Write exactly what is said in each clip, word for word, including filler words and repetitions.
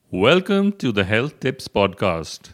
Welcome to the Health Tips Podcast.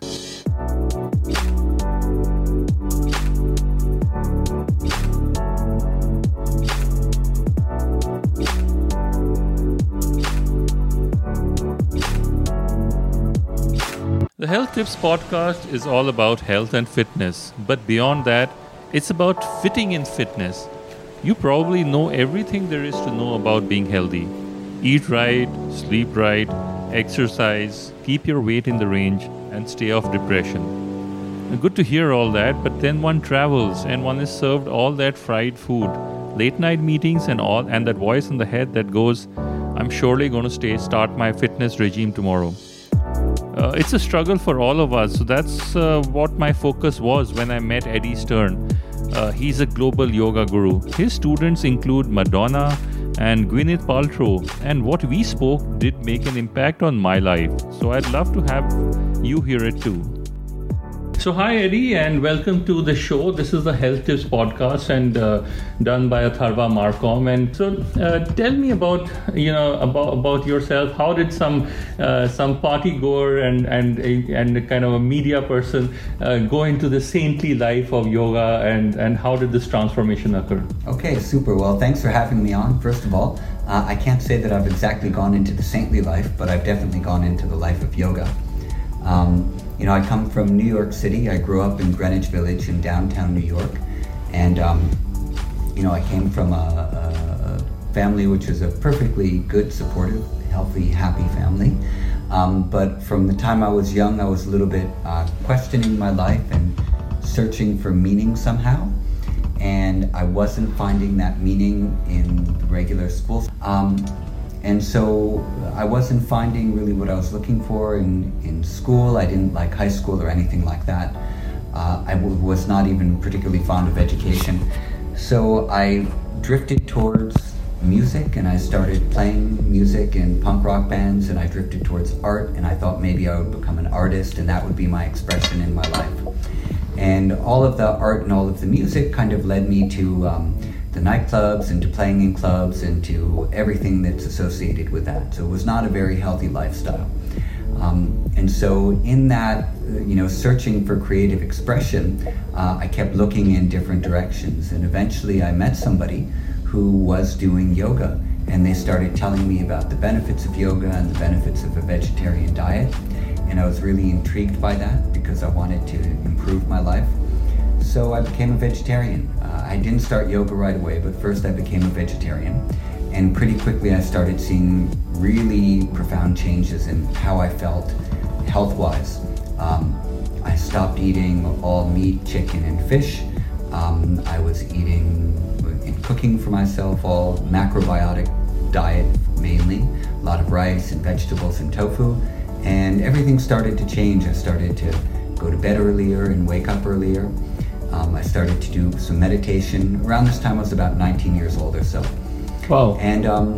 The Health Tips Podcast is all about health and fitness, but beyond that, it's about fitting in fitness. You probably know everything there is to know about being healthy. Eat right, sleep right, exercise, keep your weight in the range, and stay off depression. Good to hear all that, but then one travels and one is served all that fried food, late night meetings and all, and that voice in the head that goes, I'm surely going to stay, start my fitness regime tomorrow. Uh, it's a struggle for all of us, so that's uh, what my focus was when I met Eddie Stern. Uh, he's a global yoga guru. His students include Madonna and Gwyneth Paltrow, and what we spoke did make an impact on my life. So I'd love to have you hear it too. So hi Eddie, and welcome to the show. This is the Health Tips Podcast and uh, done by Atharva Marcom. And so uh, tell me about you know about about yourself. How did some uh, some party goer and and and kind of a media person uh, go into the saintly life of yoga, and and how did this transformation occur? Okay, super. Well, thanks for having me on. First of all, uh, I can't say that I've exactly gone into the saintly life, but I've definitely gone into the life of yoga. Um, You know, I come from New York City. I grew up in Greenwich Village in downtown New York. And, um, you know, I came from a, a family which was a perfectly good, supportive, healthy, happy family. Um, but from the time I was young, I was a little bit uh, questioning my life and searching for meaning somehow. And I wasn't finding that meaning in the regular schools. Um, And so I wasn't finding really what I was looking for in, in school. I didn't like high school or anything like that. Uh, I w- was not even particularly fond of education. So I drifted towards music, and I started playing music in punk rock bands, and I drifted towards art, and I thought maybe I would become an artist and that would be my expression in my life. And all of the art and all of the music kind of led me to um, the nightclubs and to playing in clubs and to everything that's associated with that. So it was not a very healthy lifestyle. Um, and so in that, you know, searching for creative expression, uh, I kept looking in different directions. And eventually I met somebody who was doing yoga, and they started telling me about the benefits of yoga and the benefits of a vegetarian diet. And I was really intrigued by that because I wanted to improve my life. So I became a vegetarian. Uh, I didn't start yoga right away, but first I became a vegetarian. And pretty quickly I started seeing really profound changes in how I felt health-wise. Um, I stopped eating all meat, chicken, and fish. Um, I was eating and cooking for myself all macrobiotic diet mainly, a lot of rice and vegetables and tofu. And everything started to change. I started to go to bed earlier and wake up earlier. Um, I started to do some meditation. Around this time I was about nineteen years old or so. Wow. And um,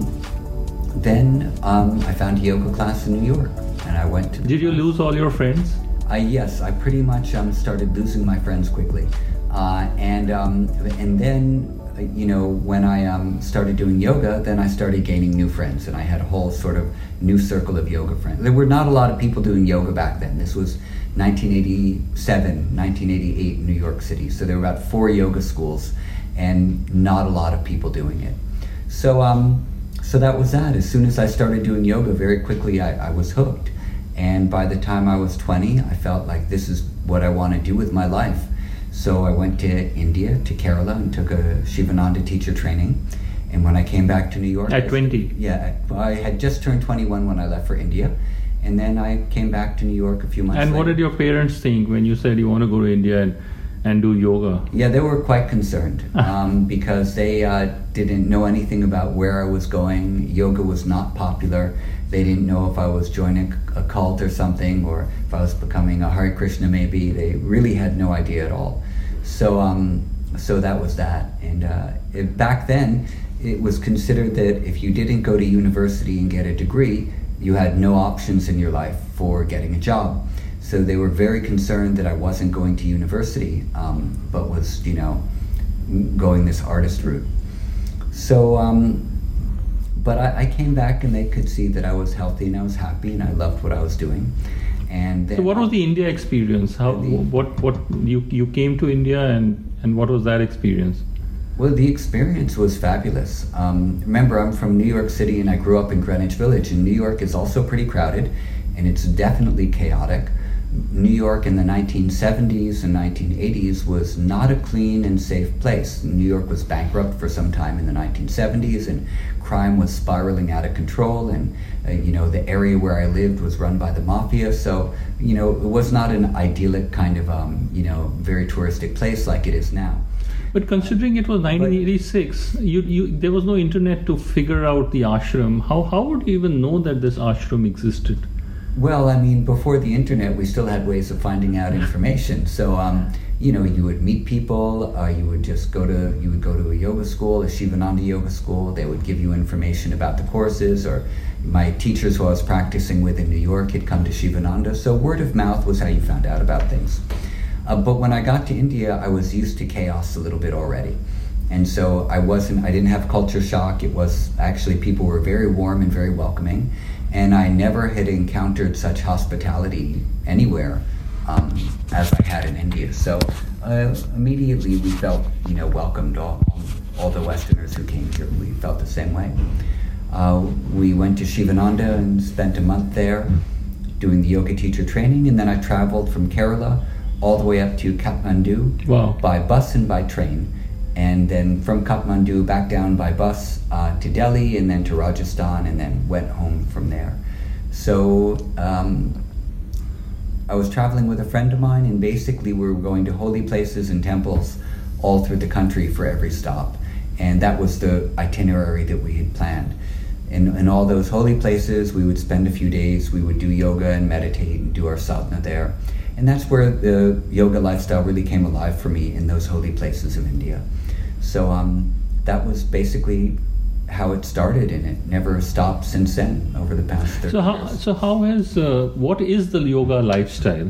then um, I found a yoga class in New York, and I went to... Did you lose all your friends? I, yes, I pretty much um, started losing my friends quickly. Uh, and um, and then, you know, when I um, started doing yoga, then I started gaining new friends, and I had a whole sort of new circle of yoga friends. There were not a lot of people doing yoga back then. This was nineteen eighty-seven, nineteen eighty-eight in New York City. So there were about four yoga schools and not a lot of people doing it. So um, so that was that. As soon as I started doing yoga, very quickly I, I was hooked. And by the time I was twenty, I felt like this is what I want to do with my life. So I went to India, to Kerala, and took a Shivananda teacher training. And when I came back to New York... At twenty? Yeah, I had just turned twenty-one when I left for India. And then I came back to New York a few months And later. what did your parents think when you said you want to go to India and, and do yoga? Yeah, they were quite concerned um, because they uh, didn't know anything about where I was going. Yoga was not popular. They didn't know if I was joining a cult or something, or if I was becoming a Hare Krishna maybe. They really had no idea at all. So um, so that was that. And uh, it, back then, it was considered that if you didn't go to university and get a degree, you had no options in your life for getting a job. So they were very concerned that I wasn't going to university, um, but was, you know, going this artist route. So um, but I, I came back and they could see that I was healthy and I was happy and I loved what I was doing. And then so what was the India experience? How the, what what you you came to India and and what was that experience? Well, the experience was fabulous. Um, remember, I'm from New York City and I grew up in Greenwich Village, and New York is also pretty crowded and it's definitely chaotic. New York in the nineteen seventies and nineteen eighties was not a clean and safe place. New York was bankrupt for some time in the nineteen seventies, and crime was spiraling out of control, and uh, you know, the area where I lived was run by the mafia. So, you know, it was not an idyllic kind of, um, you know, very touristic place like it is now. But considering it was nineteen eighty-six, you, you there was no internet to figure out the ashram. How how would you even know that this ashram existed? Well, I mean, before the internet, we still had ways of finding out information. So, um, you know, you would meet people. Uh, you would just go to you would go to a yoga school, a Shivananda yoga school. They would give you information about the courses. Or my teachers who I was practicing with in New York had come to Shivananda. So word of mouth was how you found out about things. Uh, but when I got to India, I was used to chaos a little bit already. And so I wasn't, I didn't have culture shock. It was actually, people were very warm and very welcoming. And I never had encountered such hospitality anywhere um, as I had in India. So uh, immediately we felt, you know, welcomed, all, all the Westerners who came here. We felt the same way. Uh, we went to Shivananda and spent a month there doing the yoga teacher training. And then I traveled from Kerala all the way up to Kathmandu. Wow. By bus and by train. And then from Kathmandu back down by bus uh, to Delhi, and then to Rajasthan, and then went home from there. So um, I was traveling with a friend of mine, and basically we were going to holy places and temples all through the country for every stop. And that was the itinerary that we had planned. In, in all those holy places, we would spend a few days, we would do yoga and meditate and do our sadhana there. And that's where the yoga lifestyle really came alive for me, in those holy places of India. So um, that was basically how it started, and it never stopped since then over the past thirty so how, years. So how has, uh, what is the yoga lifestyle?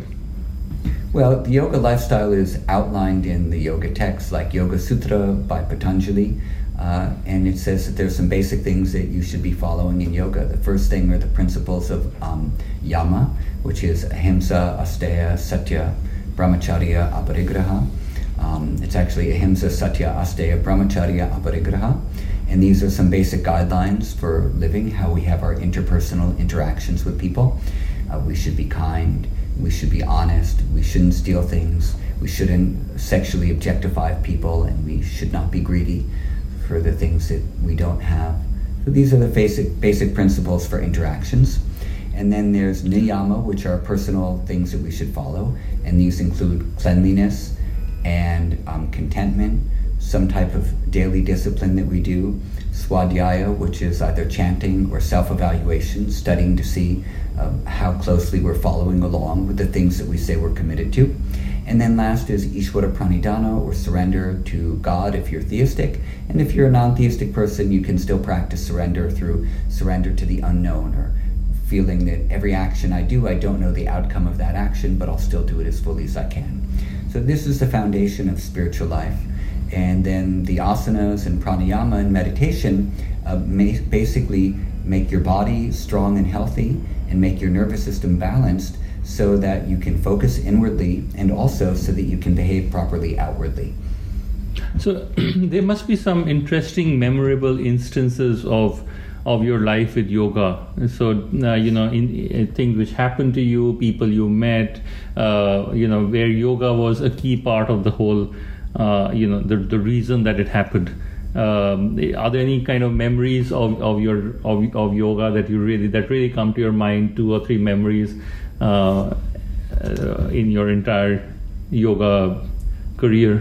Well, the yoga lifestyle is outlined in the yoga texts like Yoga Sutra by Patanjali, uh, and it says that there's some basic things that you should be following in yoga. The first thing are the principles of um, yama, which is ahimsa, asteya, satya, brahmacharya, aparigraha. Um, it's actually ahimsa, satya, asteya, brahmacharya, aparigraha. And these are some basic guidelines for living, how we have our interpersonal interactions with people. Uh, we should be kind, we should be honest, we shouldn't steal things, we shouldn't sexually objectify people, and we should not be greedy for the things that we don't have. So these are the basic, basic principles for interactions. And then there's niyama, which are personal things that we should follow, and these include cleanliness and um, contentment, some type of daily discipline that we do, swadhyaya, which is either chanting or self-evaluation, studying to see um, how closely we're following along with the things that we say we're committed to. And then last is Ishvara Pranidhana, or surrender to God if you're theistic. And if you're a non-theistic person, you can still practice surrender through surrender to the unknown, or feeling that every action I do, I don't know the outcome of that action, but I'll still do it as fully as I can. So this is the foundation of spiritual life. And then the asanas and pranayama and meditation uh, may basically make your body strong and healthy and make your nervous system balanced, so that you can focus inwardly, and also so that you can behave properly outwardly. So there must be some interesting, memorable instances of of your life with yoga. So uh, you know, in, in things which happened to you, people you met, uh, you know, where yoga was a key part of the whole, uh, you know, the the reason that it happened. Um, are there any kind of memories of, of your of, of yoga that you really that really come to your mind? Two or three memories uh, uh, in your entire yoga career?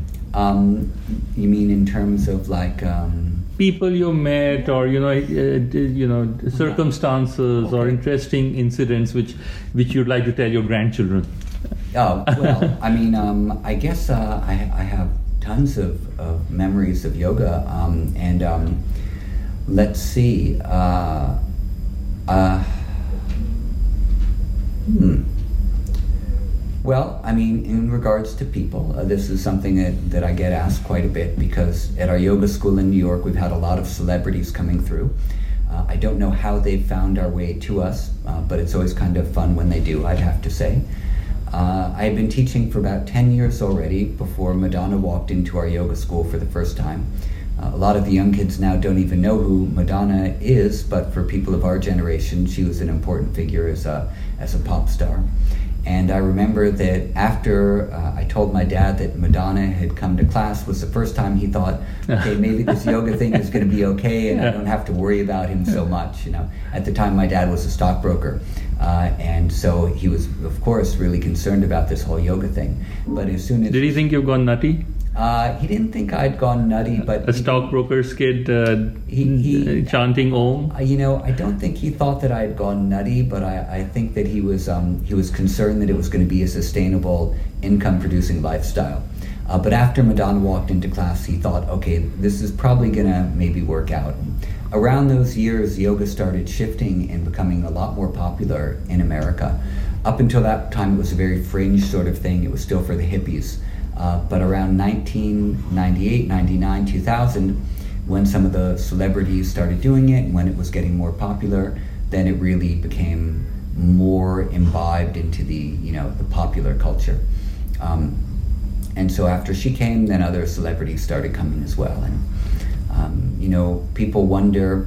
Um, you mean in terms of like um, people you met, or you know, uh, you know, circumstances okay. or interesting incidents which which you'd like to tell your grandchildren? Oh well, I mean, um, I guess uh, I, I have tons of, of memories of yoga, um, and um, let's see. Uh, uh, hmm. Well, I mean, in regards to people, uh, this is something that, that I get asked quite a bit, because at our yoga school in New York, we've had a lot of celebrities coming through. Uh, I don't know how they found our way to us, uh, but it's always kind of fun when they do, I'd have to say. Uh, I had been teaching for about ten years already before Madonna walked into our yoga school for the first time. Uh, a lot of the young kids now don't even know who Madonna is, but for people of our generation, she was an important figure as a, as a pop star. And I remember that after uh, I told my dad that Madonna had come to class was the first time he thought, okay, maybe this yoga thing is going to be okay and I don't have to worry about him so much. You know, at the time my dad was a stockbroker, uh, and so he was, of course, really concerned about this whole yoga thing. But as soon as did he think you've gone nutty? Uh, he didn't think I'd gone nutty, but a stockbroker's kid uh, he, he, chanting Om. Uh, you know, I don't think he thought that I had gone nutty, but I, I think that he was um, he was concerned that it was going to be a sustainable income-producing lifestyle. Uh, but after Madonna walked into class, he thought, okay, this is probably going to maybe work out. Around those years, yoga started shifting and becoming a lot more popular in America. Up until that time, it was a very fringe sort of thing. It was still for the hippies. Uh, but around nineteen ninety-eight, ninety-nine, two thousand, when some of the celebrities started doing it, and when it was getting more popular, then it really became more imbibed into the, you know, the popular culture. Um, and so after she came, then other celebrities started coming as well. And, um, you know, people wonder,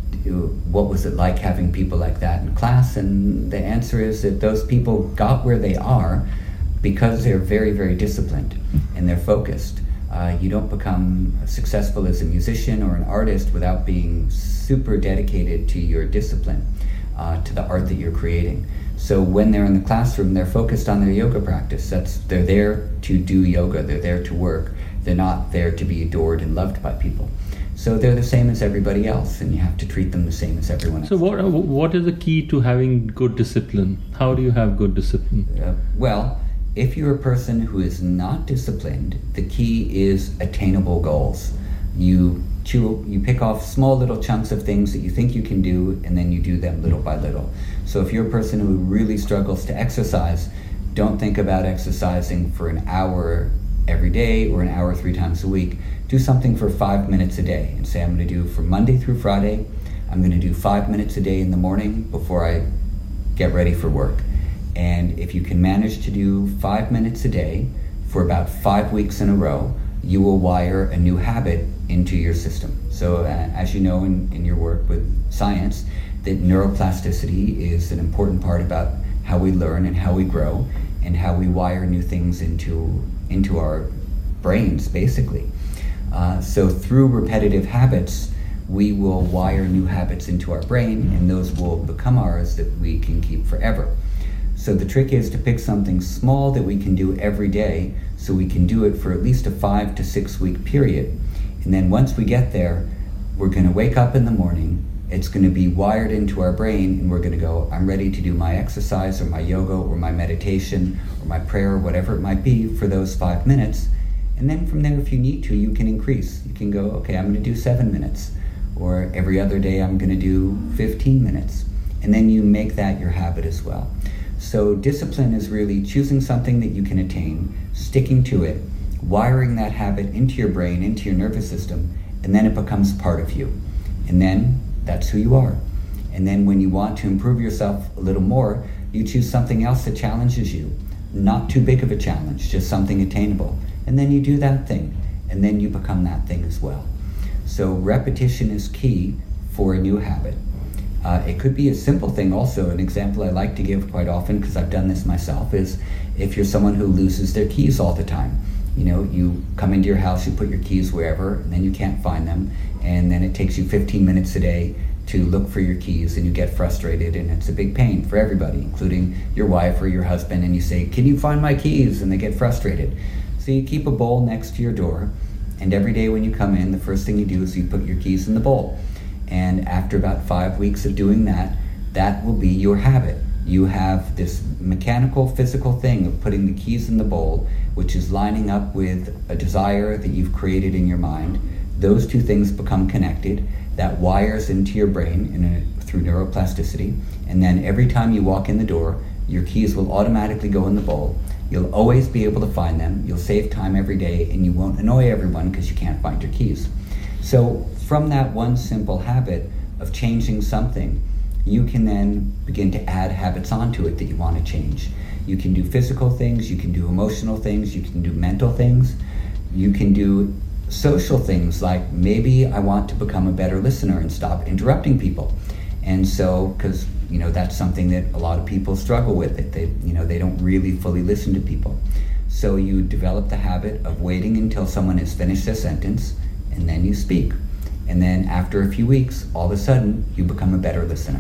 what was it like having people like that in class? And the answer is that those people got where they are because they're very, very disciplined and they're focused. Uh, you don't become successful as a musician or an artist without being super dedicated to your discipline, uh, to the art that you're creating. So when they're in the classroom, they're focused on their yoga practice. That's, they're there to do yoga, they're there to work. They're not there to be adored and loved by people. So they're the same as everybody else, and you have to treat them the same as everyone else. So what what is the key to having good discipline? How do you have good discipline? Uh, well, if you're a person who is not disciplined, the key is attainable goals. You chew, you pick off small little chunks of things that you think you can do, and then you do them little by little. So if you're a person who really struggles to exercise, don't think about exercising for an hour every day or an hour three times a week. Do something for five minutes a day and say, I'm going to do from Monday through Friday, I'm going to do five minutes a day in the morning before I get ready for work. And if you can manage to do five minutes a day for about five weeks in a row, you will wire a new habit into your system. So uh, as you know in, in your work with science, that neuroplasticity is an important part about how we learn and how we grow and how we wire new things into, into our brains, basically. Uh, so through repetitive habits, we will wire new habits into our brain, and those will become ours that we can keep forever. So the trick is to pick something small that we can do every day, so we can do it for at least a five to six week period. And then once we get there, we're going to wake up in the morning, it's going to be wired into our brain, and we're going to go, I'm ready to do my exercise or my yoga or my meditation or my prayer or whatever it might be for those five minutes. And then from there, if you need to, you can increase. You can go, okay, I'm going to do seven minutes. Or every other day, I'm going to do fifteen minutes. And then you make that your habit as well. So discipline is really choosing something that you can attain, sticking to it, wiring that habit into your brain, into your nervous system, and then it becomes part of you. And then that's who you are. And then when you want to improve yourself a little more, you choose something else that challenges you. Not too big of a challenge, just something attainable. And then you do that thing, and then you become that thing as well. So repetition is key for a new habit. Uh, it could be a simple thing also. An example I like to give quite often, because I've done this myself, is if you're someone who loses their keys all the time. You know, you come into your house, you put your keys wherever, and then you can't find them, and then it takes you fifteen minutes a day to look for your keys, and you get frustrated, and it's a big pain for everybody, including your wife or your husband, and you say, can you find my keys? And they get frustrated. So you keep a bowl next to your door, and every day when you come in, the first thing you do is you put your keys in the bowl. And after about five weeks of doing that, that will be your habit. You have this mechanical, physical thing of putting the keys in the bowl, which is lining up with a desire that you've created in your mind. Those two things become connected. That wires into your brain in a, through neuroplasticity. And then every time you walk in the door, your keys will automatically go in the bowl. You'll always be able to find them. You'll save time every day, and you won't annoy everyone because you can't find your keys. So from that one simple habit, of changing something, you can then begin to add habits onto it that you want to change. You can do physical things, you can do emotional things, you can do mental things, you can do social things like maybe I want to become a better listener and stop interrupting people. And so, because you know that's something that a lot of people struggle with, that they you know they don't really fully listen to people. So you develop the habit of waiting until someone has finished their sentence and then you speak. And then after a few weeks, all of a sudden, you become a better listener.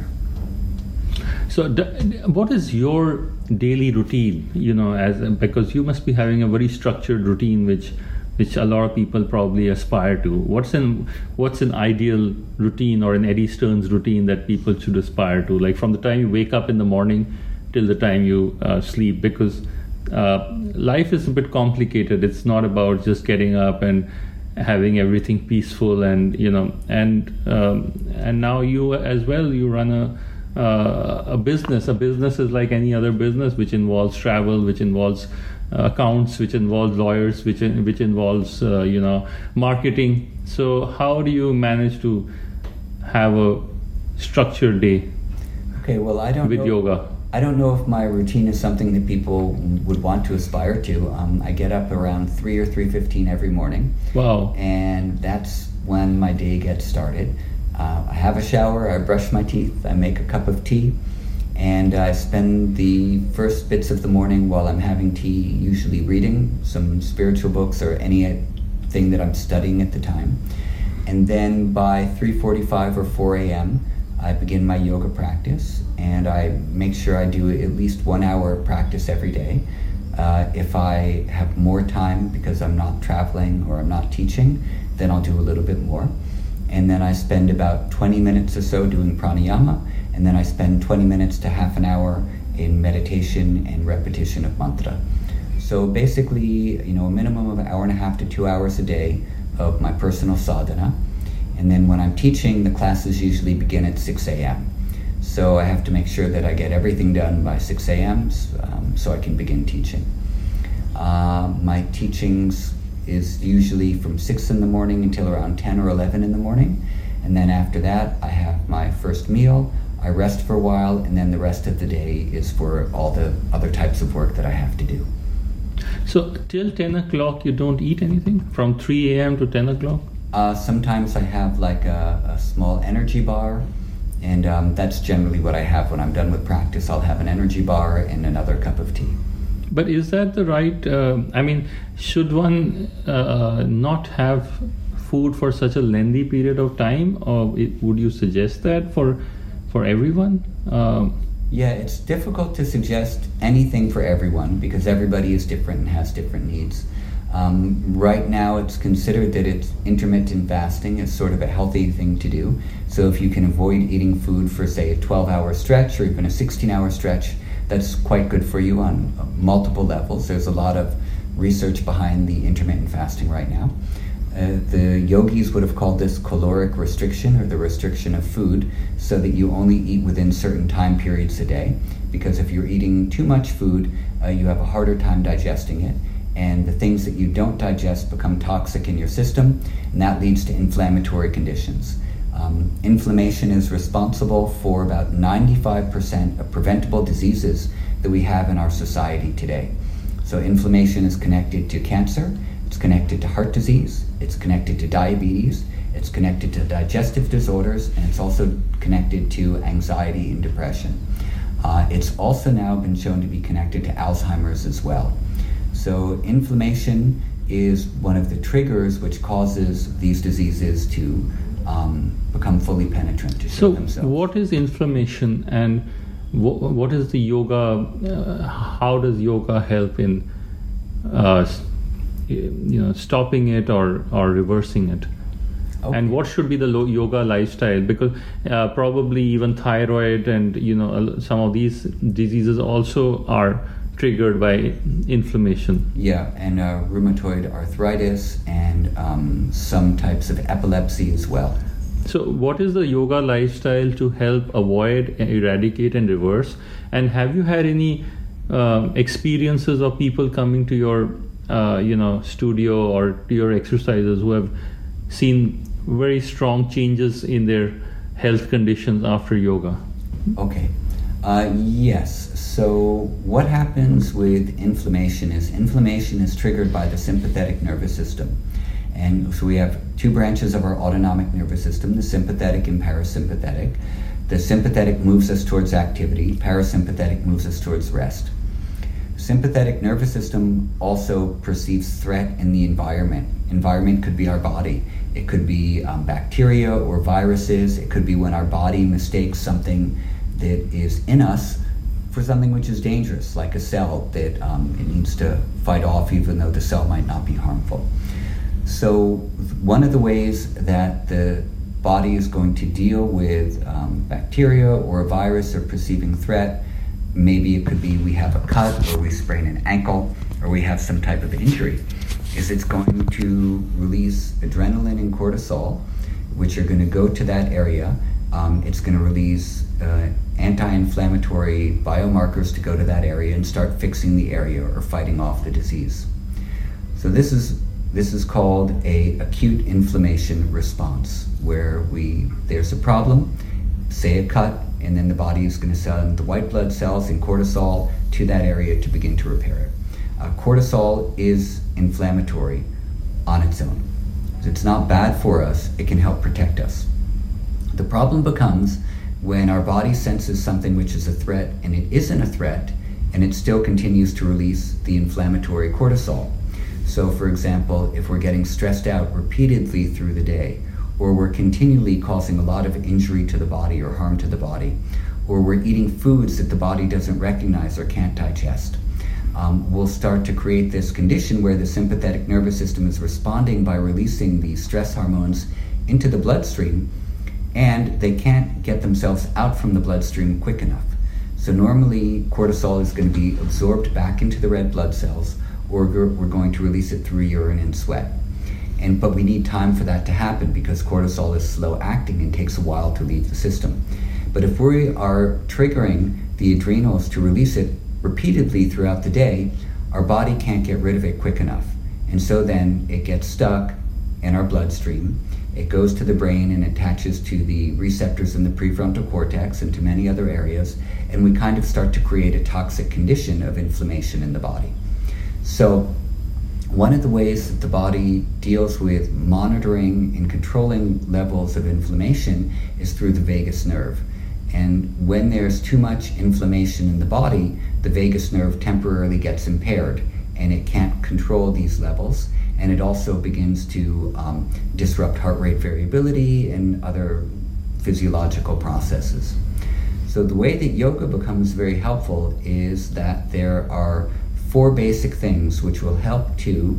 So, d- what is your daily routine? You know, as because you must be having a very structured routine, which, which a lot of people probably aspire to. What's an what's an ideal routine or an Eddie Stearns routine that people should aspire to? Like from the time you wake up in the morning till the time you uh, sleep, because uh, life is a bit complicated. It's not about just getting up and having everything peaceful, and you know, and um, and now you as well. You run a Uh, a business. A business is like any other business, which involves travel, which involves uh, accounts, which involves lawyers, which in, which involves uh, you know marketing. So how do you manage to have a structured day? Okay, well, I don't with know, yoga. I don't know if my routine is something that people would want to aspire to. Um, I get up around three or three fifteen every morning. Wow! And that's when my day gets started. Uh, I have a shower, I brush my teeth, I make a cup of tea, and I spend the first bits of the morning while I'm having tea usually reading some spiritual books or anything that I'm studying at the time. And then by three forty-five or four a.m. I begin my yoga practice, and I make sure I do at least one hour practice every day. Uh, if I have more time because I'm not traveling or I'm not teaching, then I'll do a little bit more. And then I spend about twenty minutes or so doing pranayama, and then I spend twenty minutes to half an hour in meditation and repetition of mantra. So basically, you know, a minimum of an hour and a half to two hours a day of my personal sadhana. And then when I'm teaching, the classes usually begin at six a.m. So I have to make sure that I get everything done by six a.m. Um, so I can begin teaching. Uh, my teachings is usually from six in the morning until around ten or eleven in the morning. And then after that, I have my first meal, I rest for a while, and then the rest of the day is for all the other types of work that I have to do. So till ten o'clock, you don't eat anything? From three a.m. to ten o'clock? Uh, sometimes I have like a, a small energy bar, and um, that's generally what I have when I'm done with practice. I'll have an energy bar and another cup of tea. But is that the right, uh, I mean, should one uh, not have food for such a lengthy period of time, or it, would you suggest that for for everyone? Um, yeah, it's difficult to suggest anything for everyone because everybody is different and has different needs. Um, right now it's considered that it's intermittent fasting is sort of a healthy thing to do. So if you can avoid eating food for say a twelve hour stretch or even a sixteen hour stretch, that's quite good for you on multiple levels. There's a lot of research behind the intermittent fasting right now. Uh, the yogis would have called this caloric restriction, or the restriction of food, so that you only eat within certain time periods a day. Because if you're eating too much food, uh, you have a harder time digesting it, and the things that you don't digest become toxic in your system, and that leads to inflammatory conditions. Um, inflammation is responsible for about ninety-five percent of preventable diseases that we have in our society today. So inflammation is connected to cancer, it's connected to heart disease, it's connected to diabetes, it's connected to digestive disorders, and it's also connected to anxiety and depression. Uh, it's also now been shown to be connected to Alzheimer's as well. So inflammation is one of the triggers which causes these diseases to Um, become fully penetrant to show so themselves. What is inflammation, and wh- what is the yoga, uh, how does yoga help in uh, you know stopping it or, or reversing it? Okay. And what should be the lo- yoga lifestyle? Because uh, probably even thyroid and you know some of these diseases also are triggered by inflammation. Yeah, and uh, rheumatoid arthritis and um, some types of epilepsy as well. So what is the yoga lifestyle to help avoid, eradicate and reverse? And have you had any um, experiences of people coming to your uh, you know studio or to your exercises who have seen very strong changes in their health conditions after yoga? Okay. Uh, yes. So what happens with inflammation is inflammation is triggered by the sympathetic nervous system. And so we have two branches of our autonomic nervous system, the sympathetic and parasympathetic. The sympathetic moves us towards activity, parasympathetic moves us towards rest. Sympathetic nervous system also perceives threat in the environment. Environment could be our body. It could be um, bacteria or viruses. It could be when our body mistakes something that is in us for something which is dangerous, like a cell that um, it needs to fight off even though the cell might not be harmful. So one of the ways that the body is going to deal with um, bacteria or a virus or perceiving threat, maybe it could be we have a cut or we sprain an ankle or we have some type of injury, is it's going to release adrenaline and cortisol, which are going to go to that area. Um, it's going to release uh, anti-inflammatory biomarkers to go to that area and start fixing the area or fighting off the disease. So this is this is called a acute inflammation response, where we there's a problem, say a cut, and then the body is going to send the white blood cells and cortisol to that area to begin to repair it. Uh, cortisol is inflammatory on its own. So it's not bad for us, it can help protect us. The problem becomes when our body senses something which is a threat and it isn't a threat, and it still continues to release the inflammatory cortisol. So for example, if we're getting stressed out repeatedly through the day, or we're continually causing a lot of injury to the body or harm to the body, or we're eating foods that the body doesn't recognize or can't digest, um, we'll start to create this condition where the sympathetic nervous system is responding by releasing these stress hormones into the bloodstream, and they can't get themselves out from the bloodstream quick enough. So normally cortisol is going to be absorbed back into the red blood cells, or we're going to release it through urine and sweat. And but we need time for that to happen because cortisol is slow acting and takes a while to leave the system. But if we are triggering the adrenals to release it repeatedly throughout the day, our body can't get rid of it quick enough. And so then it gets stuck in our bloodstream. It goes to the brain and attaches to the receptors in the prefrontal cortex and to many other areas, and we kind of start to create a toxic condition of inflammation in the body. So one of the ways that the body deals with monitoring and controlling levels of inflammation is through the vagus nerve. And when there's too much inflammation in the body, the vagus nerve temporarily gets impaired and it can't control these levels. And it also begins to um, disrupt heart rate variability and other physiological processes. So the way that yoga becomes very helpful is that there are four basic things which will help to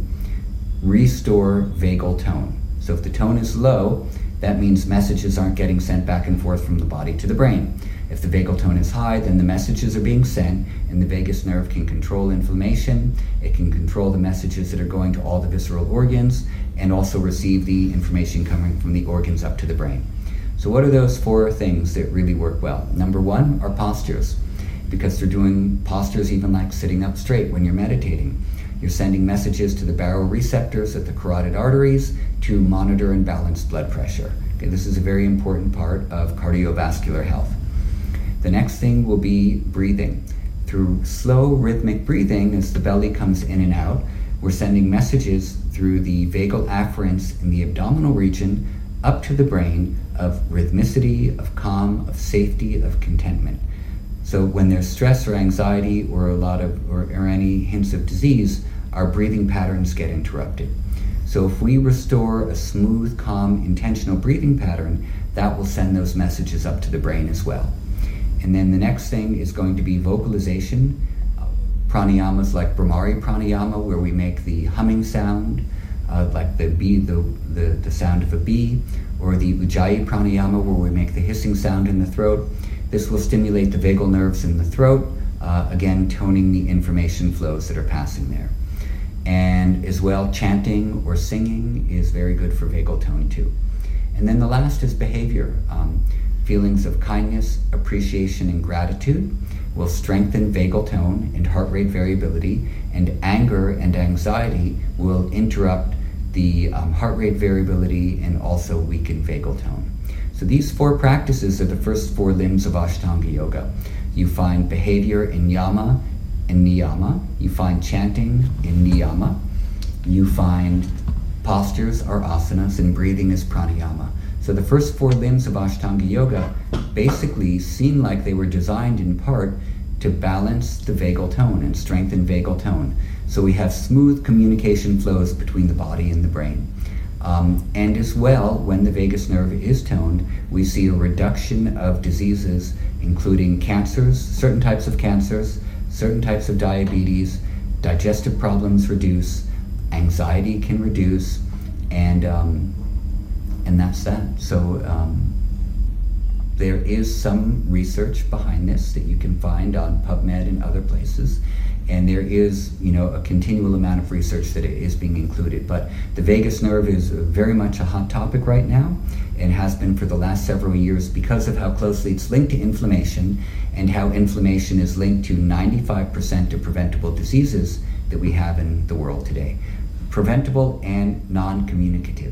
restore vagal tone. So if the tone is low, that means messages aren't getting sent back and forth from the body to the brain. If the vagal tone is high, then the messages are being sent, and the vagus nerve can control inflammation, it can control the messages that are going to all the visceral organs, and also receive the information coming from the organs up to the brain. So what are those four things that really work well? Number one are postures, because they're doing postures even like sitting up straight when you're meditating. You're sending messages to the baroreceptors at the carotid arteries to monitor and balance blood pressure. Okay, this is a very important part of cardiovascular health. The next thing will be breathing. Through slow rhythmic breathing, as the belly comes in and out, we're sending messages through the vagal afferents in the abdominal region up to the brain of rhythmicity, of calm, of safety, of contentment. So when there's stress or anxiety or a lot of or, or any hints of disease, our breathing patterns get interrupted. So if we restore a smooth, calm, intentional breathing pattern, that will send those messages up to the brain as well. And then the next thing is going to be vocalization. Uh, pranayamas like Bhramari pranayama, where we make the humming sound, uh, like the bee, the, the, the sound of a bee, or the Ujjayi pranayama, where we make the hissing sound in the throat. This will stimulate the vagal nerves in the throat, uh, again toning the information flows that are passing there. And as well, chanting or singing is very good for vagal tone too. And then the last is behavior. Um, feelings of kindness, appreciation, and gratitude will strengthen vagal tone and heart rate variability, and anger and anxiety will interrupt the um, heart rate variability and also weaken vagal tone. So these four practices are the first four limbs of Ashtanga Yoga. You find behavior in yama and niyama. You find chanting in niyama. You find postures are asanas, and breathing is pranayama. So the first four limbs of Ashtanga Yoga basically seem like they were designed in part to balance the vagal tone and strengthen vagal tone. So we have smooth communication flows between the body and the brain. Um, and as well, when the vagus nerve is toned, we see a reduction of diseases, including cancers, certain types of cancers, certain types of diabetes, digestive problems reduce, anxiety can reduce, and um, and that's that. So um, there is some research behind this that you can find on PubMed and other places, and there is, you know, a continual amount of research that is being included. But the vagus nerve is very much a hot topic right now, and has been for the last several years because of how closely it's linked to inflammation, and how inflammation is linked to ninety-five percent of preventable diseases that we have in the world today. Preventable and non-communicative.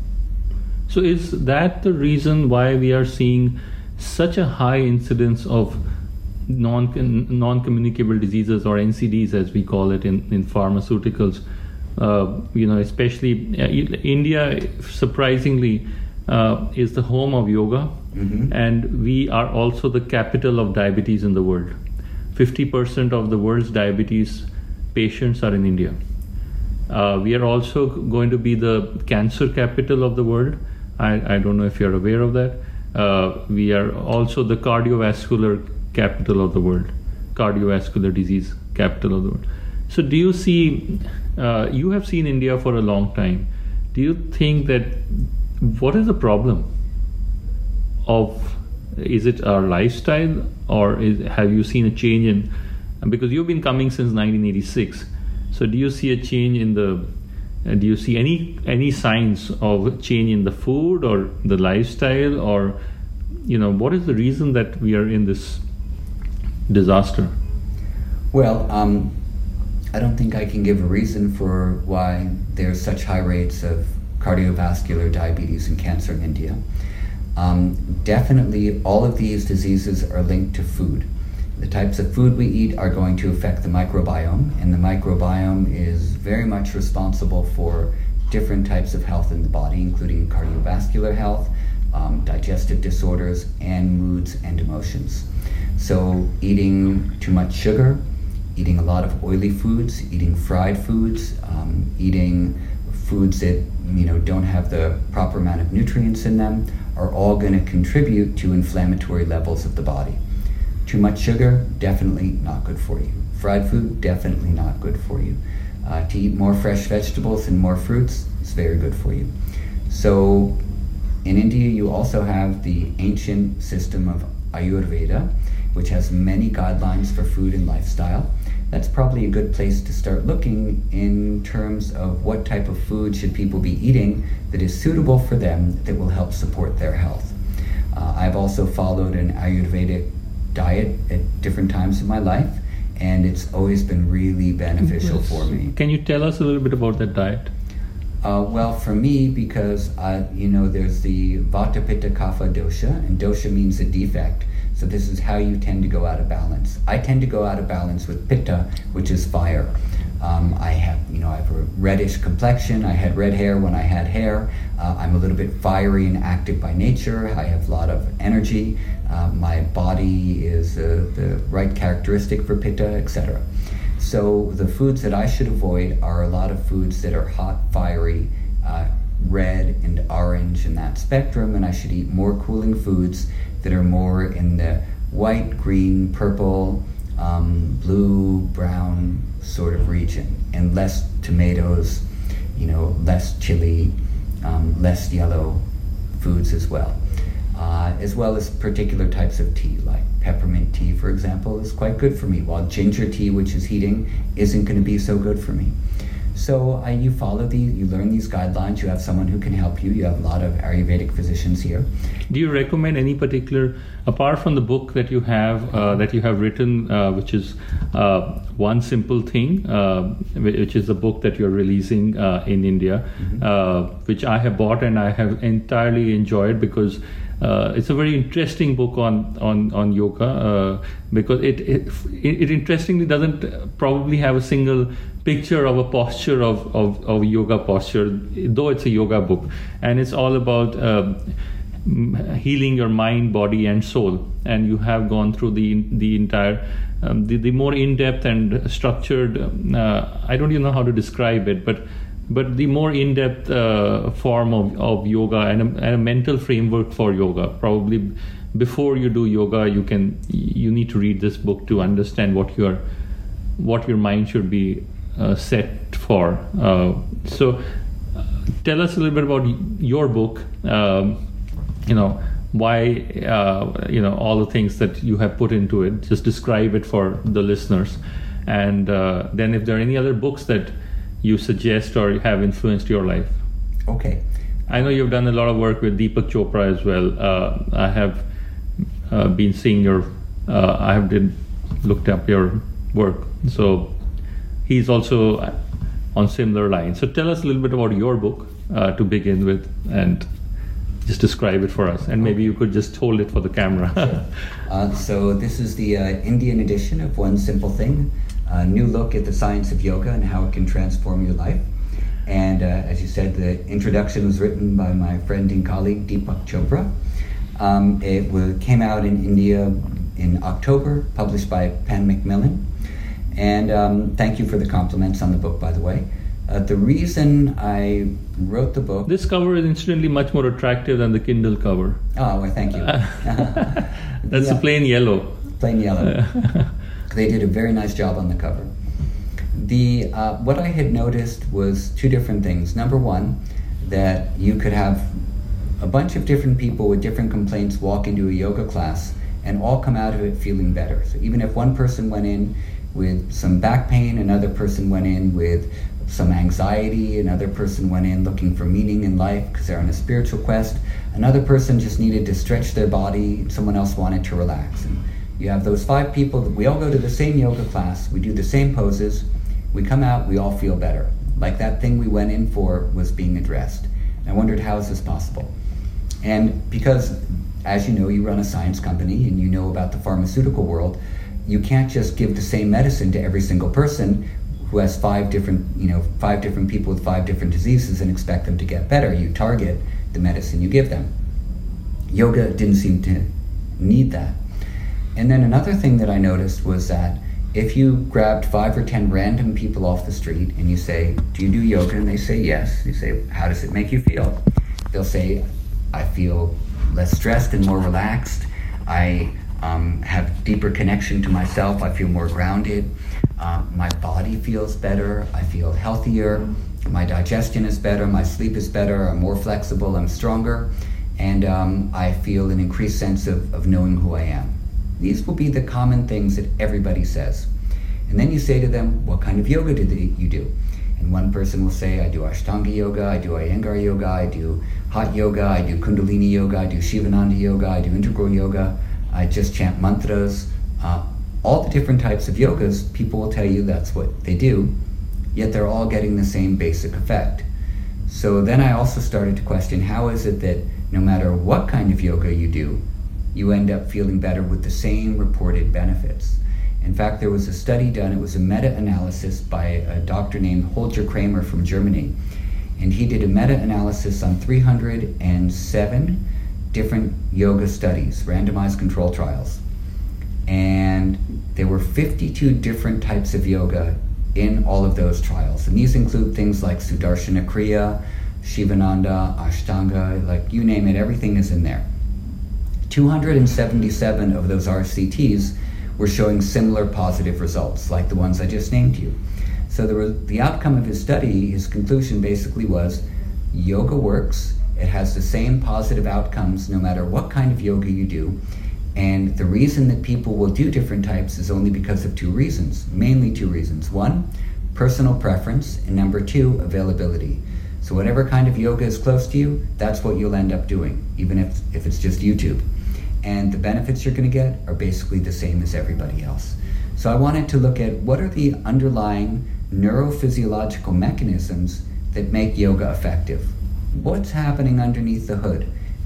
So is that the reason why we are seeing such a high incidence of non non-communicable diseases, or N C Ds as we call it in, in pharmaceuticals? Uh, you know, especially uh, India, surprisingly, uh, is the home of yoga, mm-hmm. and we are also the capital of diabetes in the world. fifty percent of the world's diabetes patients are in India. Uh, we are also going to be the cancer capital of the world. I, I don't know if you're aware of that. Uh, we are also the cardiovascular capital of the world, cardiovascular disease capital of the world. So do you see, uh, you have seen India for a long time. Do you think that, what is the problem of, is it our lifestyle, or is, have you seen a change in, because you've been coming since nineteen eighty-six. So do you see a change in the, uh, do you see any any signs of change in the food or the lifestyle, or, you know, what is the reason that we are in this disaster? Well, um, I don't think I can give a reason for why there's such high rates of cardiovascular diabetes and cancer in India. Um, definitely all of these diseases are linked to food. The types of food we eat are going to affect the microbiome, and the microbiome is very much responsible for different types of health in the body, including cardiovascular health, um, digestive disorders, and moods and emotions. So eating too much sugar, eating a lot of oily foods, eating fried foods, um, eating foods that, you know, don't have the proper amount of nutrients in them, are all going to contribute to inflammatory levels of the body. Too much sugar, definitely not good for you. Fried food, definitely not good for you. Uh, to eat more fresh vegetables and more fruits is very good for you. So in India, you also have the ancient system of Ayurveda, which has many guidelines for food and lifestyle. That's probably a good place to start looking in terms of what type of food should people be eating that is suitable for them, that will help support their health. Uh, I've also followed an Ayurvedic diet at different times in my life, and it's always been really beneficial yes. for me. Can you tell us a little bit about that diet? Uh, well, for me, because I, you know, there's the Vata, Pitta, Kapha dosha, and dosha means a defect. So this is how you tend to go out of balance. I tend to go out of balance with Pitta, which is fire. Um, I have, you know, I have a reddish complexion. I had red hair when I had hair. Uh, I'm a little bit fiery and active by nature. I have a lot of energy. Uh, my body is uh, the right characteristic for Pitta, et cetera. So the foods that I should avoid are a lot of foods that are hot, fiery, uh, red and orange in that spectrum, and I should eat more cooling foods that are more in the white, green, purple, um, blue, brown sort of region, and less tomatoes, you know, less chili, um, less yellow foods as well. Uh, as well as particular types of tea, like peppermint tea, for example, is quite good for me, while ginger tea, which is heating, isn't going to be so good for me. So uh, you follow these, you learn these guidelines, you have someone who can help you, you have a lot of Ayurvedic physicians here. Do you recommend any particular, apart from the book that you have, uh, that you have written, uh, which is uh, One Simple Thing, uh, which is the book that you're releasing uh, in India, mm-hmm. uh, which I have bought and I have entirely enjoyed, because uh, it's a very interesting book on on on yoga uh, because it, it it interestingly doesn't probably have a single picture of a posture of of, of yoga posture, though it's a yoga book, and it's all about um, healing your mind, body, and soul. And you have gone through the the entire um, the the more in-depth and structured. Uh, I don't even know how to describe it, but. But the more in-depth uh, form of, of yoga and a, and a mental framework for yoga. Probably before you do yoga, you can you need to read this book to understand what your what your mind should be uh, set for. Uh, so, uh, tell us a little bit about your book. Um, you know why uh, you know all the things that you have put into it. Just describe it for the listeners, and uh, then if there are any other books that you suggest or have influenced your life. Okay. I know you've done a lot of work with Deepak Chopra as well. Uh, I have uh, been seeing your, uh, I have did, looked up your work. So he's also on similar lines. So tell us a little bit about your book uh, to begin with, and just describe it for us. And maybe you could just hold it for the camera. Sure. Uh, so this is the uh, Indian edition of One Simple Thing. A new look at the science of yoga and how it can transform your life. And uh, as you said, the introduction was written by my friend and colleague Deepak Chopra. Um, it w- came out in India in October, published by Pan Macmillan. And um, thank you for the compliments on the book, by the way. Uh, the reason I wrote the book... This cover is incidentally much more attractive than the Kindle cover. Oh, well, thank you. That's yeah. a plain yellow. Plain yellow. They did a very nice job on the cover. The uh, what I had noticed was two different things. Number one, that you could have a bunch of different people with different complaints walk into a yoga class and all come out of it feeling better. So even if one person went in with some back pain, another person went in with some anxiety, another person went in looking for meaning in life because they're on a spiritual quest, another person just needed to stretch their body, someone else wanted to relax. And you have those five people, we all go to the same yoga class, we do the same poses, we come out, we all feel better. Like that thing we went in for was being addressed. And I wondered, how is this possible? And because, as you know, you run a science company and you know about the pharmaceutical world, you can't just give the same medicine to every single person who has five different, you know, five different people with five different diseases and expect them to get better. You target the medicine you give them. Yoga didn't seem to need that. And then another thing that I noticed was that if you grabbed five or ten random people off the street and you say, do you do yoga? And they say yes. You say, how does it make you feel? They'll say, I feel less stressed and more relaxed. I um, have deeper connection to myself. I feel more grounded. Uh, my body feels better. I feel healthier. My digestion is better. My sleep is better. I'm more flexible. I'm stronger. And um, I feel an increased sense of, of knowing who I am. These will be the common things that everybody says. And then you say to them, what kind of yoga do they, you do? And one person will say, I do Ashtanga yoga, I do Iyengar yoga, I do hot yoga, I do Kundalini yoga, I do Shivananda yoga, I do integral yoga, I just chant mantras. Uh, all the different types of yogas, people will tell you that's what they do, yet they're all getting the same basic effect. So then I also started to question, how is it that no matter what kind of yoga you do, you end up feeling better with the same reported benefits? In fact, there was a study done, it was a meta-analysis by a doctor named Holger Kramer from Germany. And he did a meta-analysis on three hundred seven different yoga studies, randomized control trials. And there were fifty-two different types of yoga in all of those trials. And these include things like Sudarshana Kriya, Shivananda, Ashtanga, like you name it, everything is in there. two hundred seventy-seven of those R C Ts were showing similar positive results, like the ones I just named you. So the, re- the outcome of his study, his conclusion basically was, yoga works, it has the same positive outcomes no matter what kind of yoga you do, and the reason that people will do different types is only because of two reasons, mainly two reasons. One, personal preference, and number two, availability. So whatever kind of yoga is close to you, that's what you'll end up doing, even if, if it's just YouTube. And the benefits you're going to get are basically the same as everybody else. So I wanted to look at what are the underlying neurophysiological mechanisms that make yoga effective. What's happening underneath the hood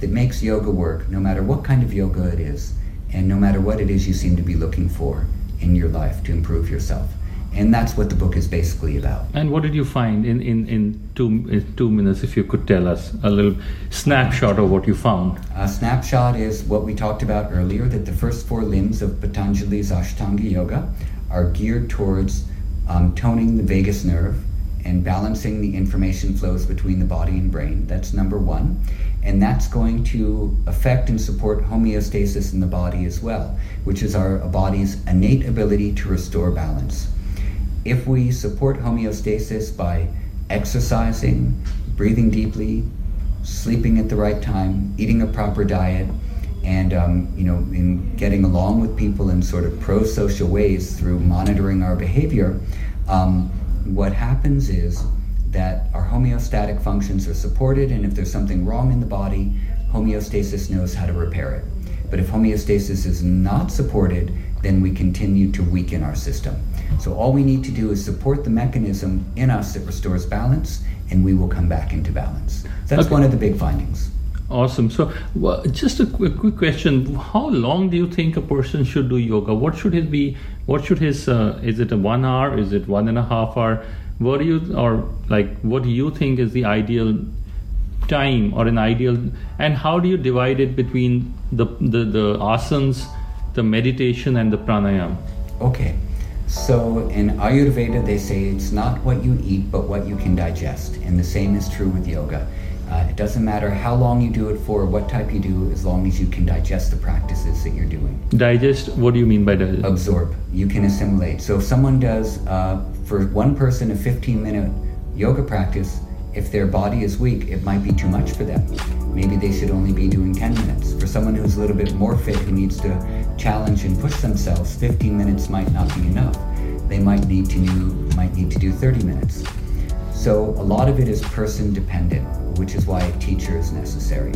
that makes yoga work no matter what kind of yoga it is, and no matter what it is you seem to be looking for in your life to improve yourself. And that's what the book is basically about. And what did you find in, in, in, two, in two minutes, if you could tell us a little snapshot of what you found? A snapshot is what we talked about earlier, that the first four limbs of Patanjali's Ashtanga Yoga are geared towards um, toning the vagus nerve and balancing the information flows between the body and brain. That's number one. And that's going to affect and support homeostasis in the body as well, which is our body's innate ability to restore balance. If we support homeostasis by exercising, breathing deeply, sleeping at the right time, eating a proper diet, and um, you know, in getting along with people in sort of pro-social ways through monitoring our behavior, um, what happens is that our homeostatic functions are supported, and if there's something wrong in the body, homeostasis knows how to repair it. But if homeostasis is not supported, then we continue to weaken our system. So all we need to do is support the mechanism in us that restores balance, and we will come back into balance. That's okay. One of the big findings. Awesome. So well, just a quick, quick question. How long do you think a person should do yoga? What should it be? What should his, uh, is it a one hour? Is it one and a half hour? What do you, or like, what do you think is the ideal time or an ideal, and how do you divide it between the, the, the asanas, the meditation, and the pranayama? Okay. So in Ayurveda, they say it's not what you eat, but what you can digest. And the same is true with yoga. Uh, it doesn't matter how long you do it for, what type you do, as long as you can digest the practices that you're doing. Digest, what do you mean by digest? Absorb. You can assimilate. So if someone does, uh, for one person, a fifteen minute yoga practice, if their body is weak, it might be too much for them. Maybe they should only be doing ten minutes. For someone who's a little bit more fit, who needs to challenge and push themselves, fifteen minutes might not be enough. They might need to do, might need to do thirty minutes. So a lot of it is person dependent, which is why a teacher is necessary.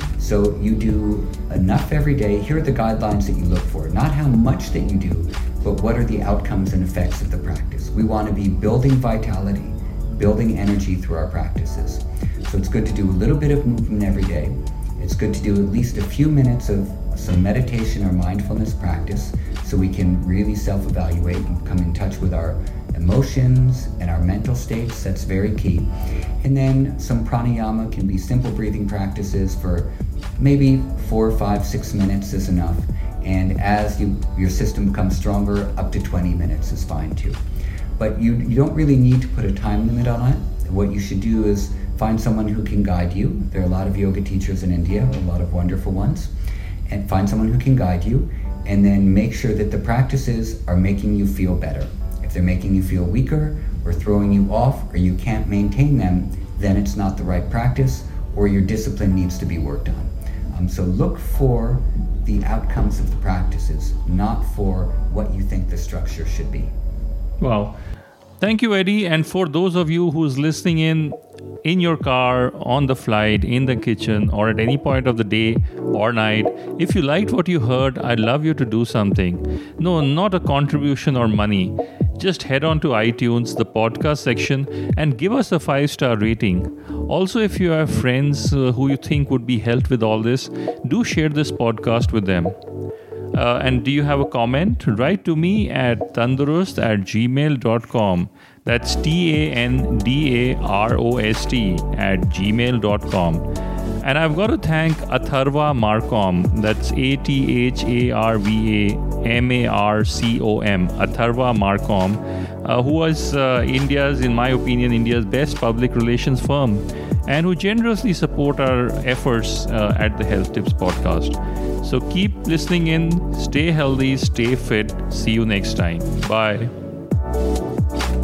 So you do enough every day. Here are the guidelines that you look for. Not how much that you do, but what are the outcomes and effects of the practice. We want to be building vitality, building energy through our practices. So it's good to do a little bit of movement every day. It's good to do at least a few minutes of some meditation or mindfulness practice so we can really self-evaluate and come in touch with our emotions and our mental states. That's very key. And then some pranayama can be simple breathing practices for maybe four, five, six minutes is enough. And as you, your system becomes stronger, up to twenty minutes is fine too. But you, you don't really need to put a time limit on it. What you should do is find someone who can guide you. There are a lot of yoga teachers in India, a lot of wonderful ones. And find someone who can guide you, and then make sure that the practices are making you feel better. If they're making you feel weaker or throwing you off or you can't maintain them, then it's not the right practice, or your discipline needs to be worked on. Um, so look for the outcomes of the practices, not for what you think the structure should be. Wow. Thank you, Eddie. And for those of you who's listening in, in your car, on the flight, in the kitchen, or at any point of the day or night, if you liked what you heard, I'd love you to do something. No, not a contribution or money. Just head on to iTunes, the podcast section, and give us a five-star rating. Also, if you have friends uh, who you think would be helped with all this, do share this podcast with them. Uh, and do you have a comment? Write to me at tandurust at gmail dot com. That's T A N D A R O S T at gmail dot com. And I've got to thank Atharva Marcom. That's A T H A R V A M A R C O M. Atharva Marcom, uh, who was uh, India's, in my opinion, India's best public relations firm, and who generously support our efforts uh, at the Health Tips podcast. So keep listening in, stay healthy, stay fit. See you next time. Bye.